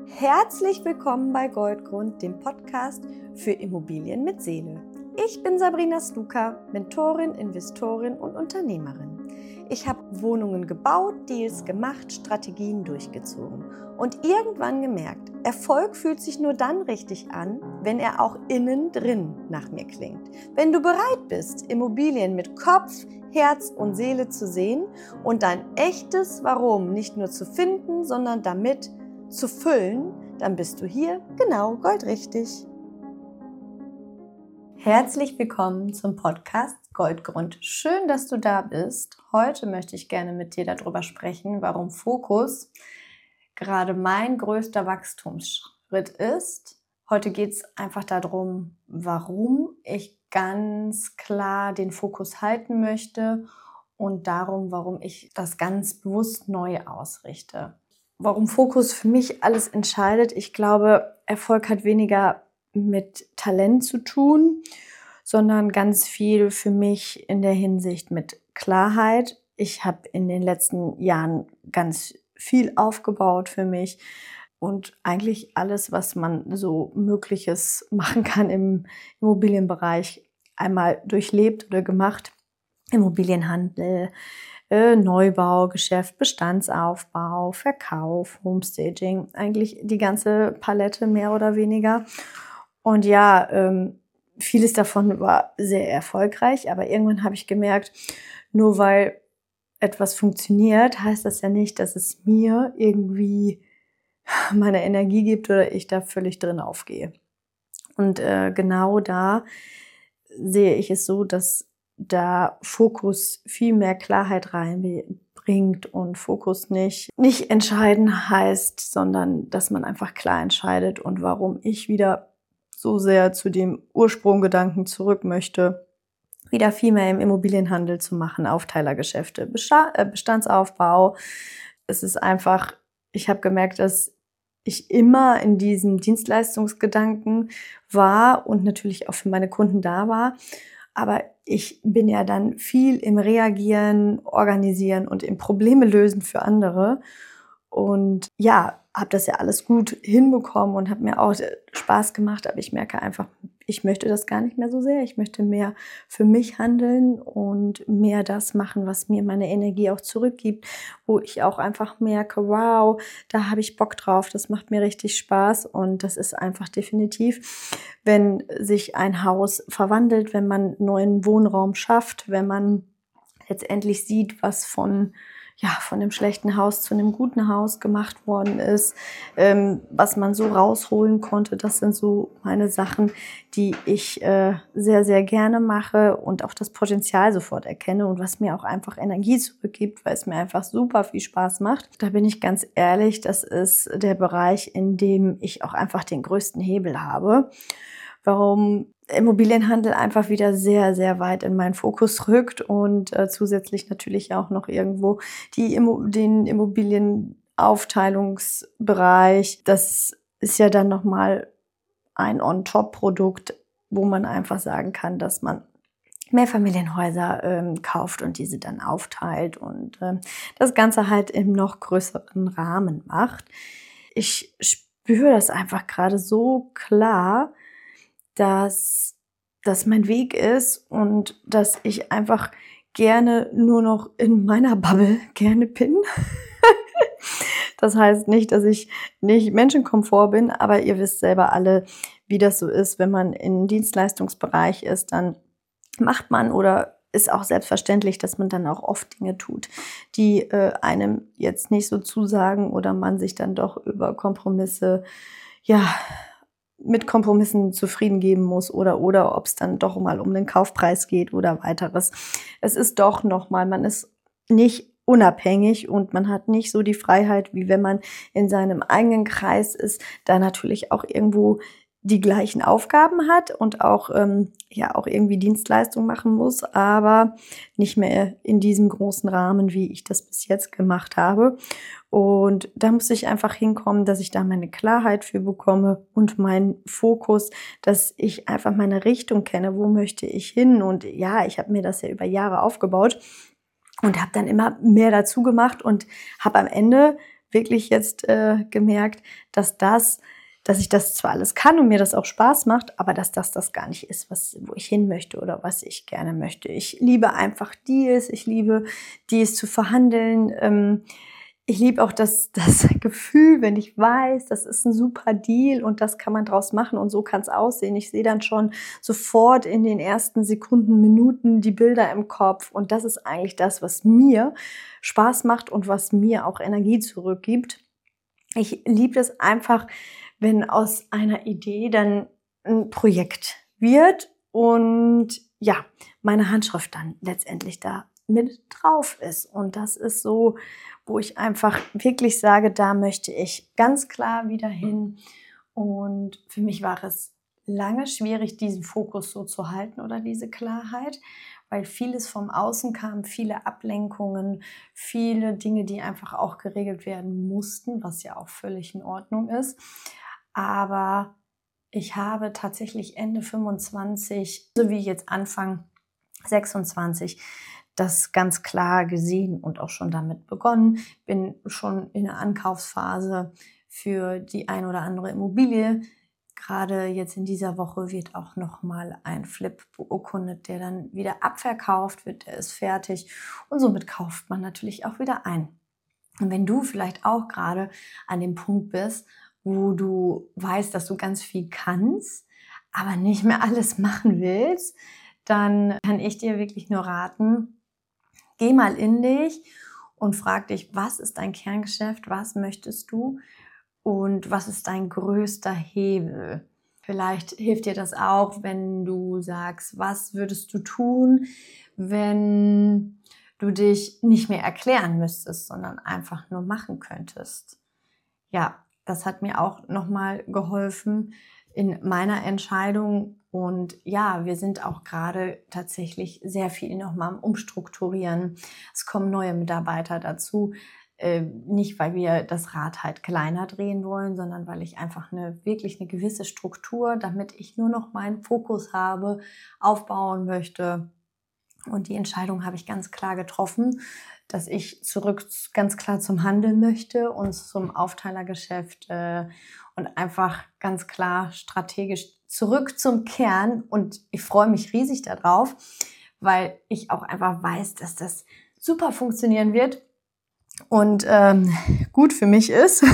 Herzlich willkommen bei Goldgrund, dem Podcast für Immobilien mit Seele. Ich bin Sabrina Stuka, Mentorin, Investorin und Unternehmerin. Ich habe Wohnungen gebaut, Deals gemacht, Strategien durchgezogen und irgendwann gemerkt, Erfolg fühlt sich nur dann richtig an, wenn er auch innen drin nach mir klingt. Wenn du bereit bist, Immobilien mit Kopf, Herz und Seele zu sehen und dein echtes Warum nicht nur zu finden, sondern damit zu füllen, dann bist du hier genau goldrichtig. Herzlich willkommen zum Podcast Goldgrund. Schön, dass du da bist. Heute möchte ich gerne mit dir darüber sprechen, warum Fokus gerade mein größter Wachstumsschritt ist. Heute geht es einfach darum, warum ich ganz klar den Fokus halten möchte und darum, warum ich das ganz bewusst neu ausrichte. Warum Fokus für mich alles entscheidet. Ich glaube, Erfolg hat weniger mit Talent zu tun, sondern ganz viel für mich in der Hinsicht mit Klarheit. Ich habe in den letzten Jahren ganz viel aufgebaut für mich und eigentlich alles, was man so Mögliches machen kann im Immobilienbereich, einmal durchlebt oder gemacht. Immobilienhandel, Neubau, Geschäft, Bestandsaufbau, Verkauf, Homestaging, eigentlich die ganze Palette mehr oder weniger. Und ja, vieles davon war sehr erfolgreich, aber irgendwann habe ich gemerkt, nur weil etwas funktioniert, heißt das ja nicht, dass es mir irgendwie meine Energie gibt oder ich da völlig drin aufgehe. Und genau da sehe ich es so, dass da Fokus viel mehr Klarheit reinbringt und Fokus nicht entscheiden heißt, sondern dass man einfach klar entscheidet und warum ich wieder so sehr zu dem Ursprunggedanken zurück möchte, wieder viel mehr im Immobilienhandel zu machen, Aufteilergeschäfte, Bestandsaufbau. Es ist einfach, ich habe gemerkt, dass ich immer in diesem Dienstleistungsgedanken war und natürlich auch für meine Kunden da war. Aber ich bin ja dann viel im Reagieren, Organisieren und im Probleme lösen für andere. Und ja, habe das ja alles gut hinbekommen und habe mir auch Spaß gemacht. Aber ich merke einfach, ich möchte das gar nicht mehr so sehr. Ich möchte mehr für mich handeln und mehr das machen, was mir meine Energie auch zurückgibt, wo ich auch einfach merke, wow, da habe ich Bock drauf, das macht mir richtig Spaß und das ist einfach definitiv, wenn sich ein Haus verwandelt, wenn man neuen Wohnraum schafft, wenn man letztendlich sieht, was von dem schlechten Haus zu einem guten Haus gemacht worden ist, was man so rausholen konnte. Das sind so meine Sachen, die ich sehr, sehr gerne mache und auch das Potenzial sofort erkenne und was mir auch einfach Energie zurückgibt, weil es mir einfach super viel Spaß macht. Da bin ich ganz ehrlich, das ist der Bereich, in dem ich auch einfach den größten Hebel habe. Warum Immobilienhandel einfach wieder sehr, sehr weit in meinen Fokus rückt und zusätzlich natürlich auch noch irgendwo den Immobilienaufteilungsbereich. Das ist ja dann nochmal ein On-Top-Produkt, wo man einfach sagen kann, dass man Mehrfamilienhäuser kauft und diese dann aufteilt und das Ganze halt im noch größeren Rahmen macht. Ich spüre das einfach gerade so klar, dass das mein Weg ist und dass ich einfach gerne nur noch in meiner Bubble gerne bin. Das heißt nicht, dass ich nicht Menschenkomfort bin, aber ihr wisst selber alle, wie das so ist, wenn man im Dienstleistungsbereich ist, dann macht man oder ist auch selbstverständlich, dass man dann auch oft Dinge tut, die einem jetzt nicht so zusagen oder man sich dann doch über Kompromisse, mit Kompromissen zufrieden geben muss oder ob es dann doch mal um den Kaufpreis geht oder weiteres. Es ist doch nochmal, man ist nicht unabhängig und man hat nicht so die Freiheit, wie wenn man in seinem eigenen Kreis ist, da natürlich auch irgendwo die gleichen Aufgaben hat und auch irgendwie Dienstleistung machen muss, aber nicht mehr in diesem großen Rahmen, wie ich das bis jetzt gemacht habe. Und da muss ich einfach hinkommen, dass ich da meine Klarheit für bekomme und meinen Fokus, dass ich einfach meine Richtung kenne, wo möchte ich hin. Und ja, ich habe mir das ja über Jahre aufgebaut und habe dann immer mehr dazu gemacht und habe am Ende wirklich jetzt gemerkt, dass ich das zwar alles kann und mir das auch Spaß macht, aber dass das gar nicht ist, wo ich hin möchte oder was ich gerne möchte. Ich liebe einfach Deals, ich liebe Deals zu verhandeln. Ich liebe auch das Gefühl, wenn ich weiß, das ist ein super Deal und das kann man draus machen und so kann es aussehen. Ich sehe dann schon sofort in den ersten Sekunden, Minuten die Bilder im Kopf und das ist eigentlich das, was mir Spaß macht und was mir auch Energie zurückgibt. Ich liebe es einfach, wenn aus einer Idee dann ein Projekt wird und ja, meine Handschrift dann letztendlich da mit drauf ist. Und das ist so, wo ich einfach wirklich sage, da möchte ich ganz klar wieder hin. Und für mich war es lange schwierig, diesen Fokus so zu halten oder diese Klarheit, weil vieles vom Außen kam, viele Ablenkungen, viele Dinge, die einfach auch geregelt werden mussten, was ja auch völlig in Ordnung ist. Aber ich habe tatsächlich Ende 25, so wie jetzt Anfang 26, das ganz klar gesehen und auch schon damit begonnen. Bin schon in der Ankaufsphase für die ein oder andere Immobilie. Gerade jetzt in dieser Woche wird auch nochmal ein Flip beurkundet, der dann wieder abverkauft wird, der ist fertig und somit kauft man natürlich auch wieder ein. Und wenn du vielleicht auch gerade an dem Punkt bist, wo du weißt, dass du ganz viel kannst, aber nicht mehr alles machen willst, dann kann ich dir wirklich nur raten, geh mal in dich und frag dich, was ist dein Kerngeschäft, was möchtest du und was ist dein größter Hebel? Vielleicht hilft dir das auch, wenn du sagst, was würdest du tun, wenn du dich nicht mehr erklären müsstest, sondern einfach nur machen könntest. Ja, das hat mir auch nochmal geholfen in meiner Entscheidung. Und ja, wir sind auch gerade tatsächlich sehr viel nochmal am Umstrukturieren. Es kommen neue Mitarbeiter dazu. Nicht, weil wir das Rad halt kleiner drehen wollen, sondern weil ich einfach wirklich eine gewisse Struktur, damit ich nur noch meinen Fokus habe, aufbauen möchte. Und die Entscheidung habe ich ganz klar getroffen, dass ich zurück ganz klar zum Handel möchte und zum Aufteilergeschäft und einfach ganz klar strategisch zurück zum Kern. Und ich freue mich riesig darauf, weil ich auch einfach weiß, dass das super funktionieren wird und gut für mich ist.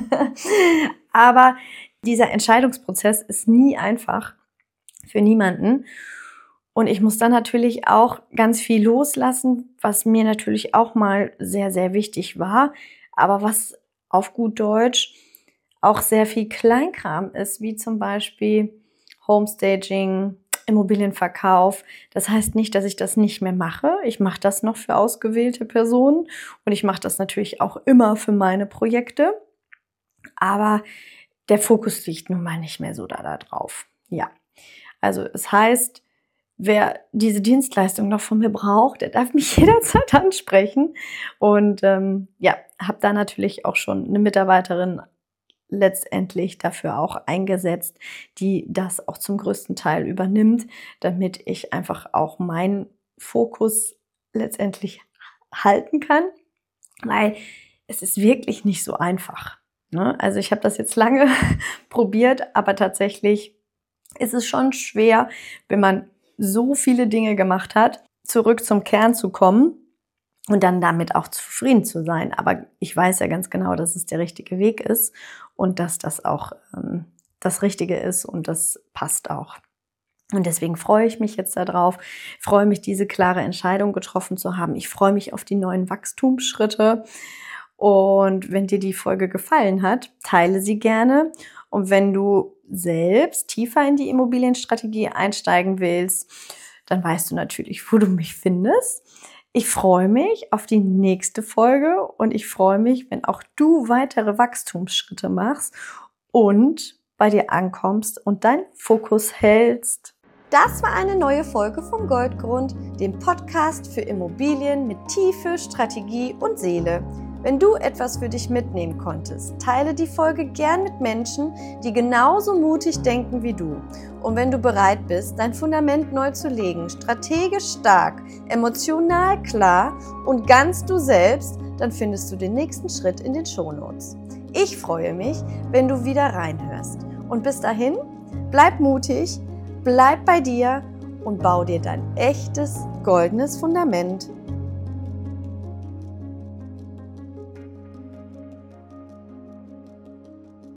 Aber dieser Entscheidungsprozess ist nie einfach für niemanden. Und ich muss dann natürlich auch ganz viel loslassen, was mir natürlich auch mal sehr, sehr wichtig war, aber was auf gut Deutsch auch sehr viel Kleinkram ist, wie zum Beispiel Homestaging, Immobilienverkauf. Das heißt nicht, dass ich das nicht mehr mache. Ich mache das noch für ausgewählte Personen und ich mache das natürlich auch immer für meine Projekte. Aber der Fokus liegt nun mal nicht mehr so da drauf. Ja, also es heißt, wer diese Dienstleistung noch von mir braucht, der darf mich jederzeit ansprechen. Und habe da natürlich auch schon eine Mitarbeiterin letztendlich dafür auch eingesetzt, die das auch zum größten Teil übernimmt, damit ich einfach auch meinen Fokus letztendlich halten kann, weil es ist wirklich nicht so einfach. Ne? Also ich habe das jetzt lange probiert, aber tatsächlich ist es schon schwer, wenn man so viele Dinge gemacht hat, zurück zum Kern zu kommen und dann damit auch zufrieden zu sein. Aber ich weiß ja ganz genau, dass es der richtige Weg ist und dass das auch das Richtige ist und das passt auch. Und deswegen freue ich mich jetzt darauf, freue mich, diese klare Entscheidung getroffen zu haben. Ich freue mich auf die neuen Wachstumsschritte. Und wenn dir die Folge gefallen hat, teile sie gerne. Und wenn du selbst tiefer in die Immobilienstrategie einsteigen willst, dann weißt du natürlich, wo du mich findest. Ich freue mich auf die nächste Folge und ich freue mich, wenn auch du weitere Wachstumsschritte machst und bei dir ankommst und deinen Fokus hältst. Das war eine neue Folge vom Goldgrund, dem Podcast für Immobilien mit Tiefe, Strategie und Seele. Wenn du etwas für dich mitnehmen konntest, teile die Folge gern mit Menschen, die genauso mutig denken wie du. Und wenn du bereit bist, dein Fundament neu zu legen, strategisch stark, emotional klar und ganz du selbst, dann findest du den nächsten Schritt in den Shownotes. Ich freue mich, wenn du wieder reinhörst. Und bis dahin, bleib mutig, bleib bei dir und bau dir dein echtes goldenes Fundament.